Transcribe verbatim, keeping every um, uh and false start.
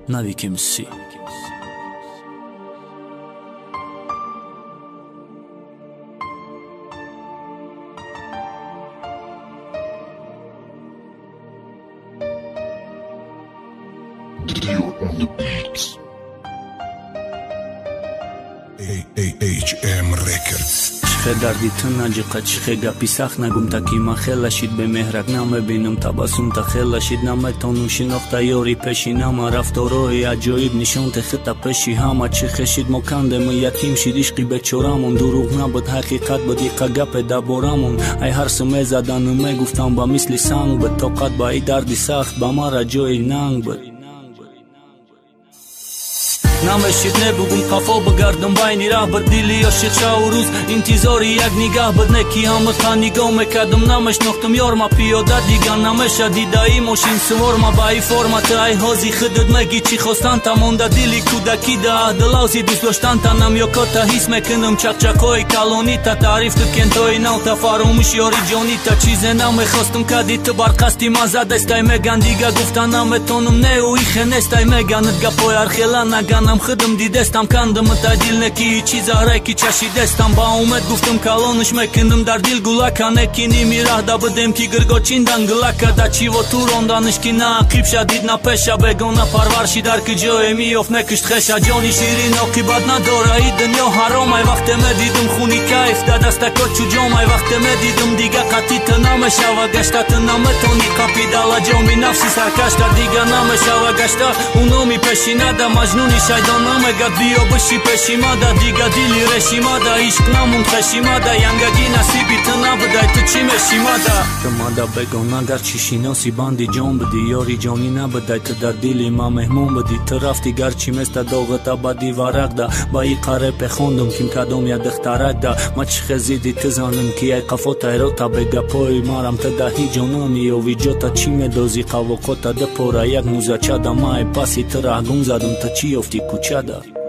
Навіки мсі. On the beats. H M Records. چخه دردی تنجقه چخه گپی سخت نگم تا کیما خیلشید به مهرک نامه بینم تبسم تا خیلشید نامه تانون شناخته یاری پیشی نامه رفتاروی عجایب نشان تخطه پیشی همه چخه شید مکنده ما یتیم شید عشقی به چورامون دروغ نبود حقیقت بودی قگپ دبارمون ای هر سمه زدن می گفتم با مثل سنگ به طاقت با ای دردی سخت با ما را جای ننگ بود نمشید نبگم قفا بگردم بینی راه بد دیلی یا شد شو روز انتظاری یک نگاه بد نکی همه تا نگاه میکردم نمش نختم یار ما پیاده دیگه نمش دیدایی ماشین سوار ما با ای فرمت ای حاضی خودت مگی چی خواستن تا مونده دیلی کودکی ده دلازی دوست داشتن تا نم یا کتا حس میکنم چک چکای کلونی تا تعریف تو کنتای نو تا فراموش یاری جانی تا چیز نمیخواستم کدی تو برقصتی ما زده استای میگن دیگه گفتن نمیتونم نه و ایخه نستای میگن گپای ارخیلا نگنم خودم دیدستم کندم تا دل نکی چیز آره کی چشیدستم با اومد گفتم کلانش میکندم در دل گلکا نکینی میراه دا بدم کی گرگوچیندن گلکا دا چی و تو روندانش کی ناقیب شدید نپشا بگونا پرورشی در که جای میوف نکشت خشا جانی شیرین عاقبت نداره ای دنیا حرام ای وقت مدیدم خونی کیف دا دست کچو جام ای وقت مدیدم دیگه قطی تنامشا و گشتا تنامتونی قپی دالا جامی نفسی سرکشتا دیگه نامشا و گشتا اونومی پشی ندا مجنونی شایدان نامگد بیا بشی پشی مادا دیگه دیلی رشی مادا عشق نمون خشی مادا ینگگی نصیبی تو نبودای تو چی مشی مادا تو مادا بگون اگر چی شیناسی باندی جان بدی یاری جانی نبودای تو در دیلی ما مهمون بدی تو رفتی گرچی مثل دوغتا بدی ورق دا با ای قره پخوندم کم کدوم یا دخترک دا ما چی خزیدی تزانم کی ای قفوت ای رو تا بگا پای مارم تا دهی جانانی و ویجو تا چی مدوزی قوقوتا ده پورا یک موزه چه دا ما ای پاسی تو راه گم زدم تا چی افتی کوچه دا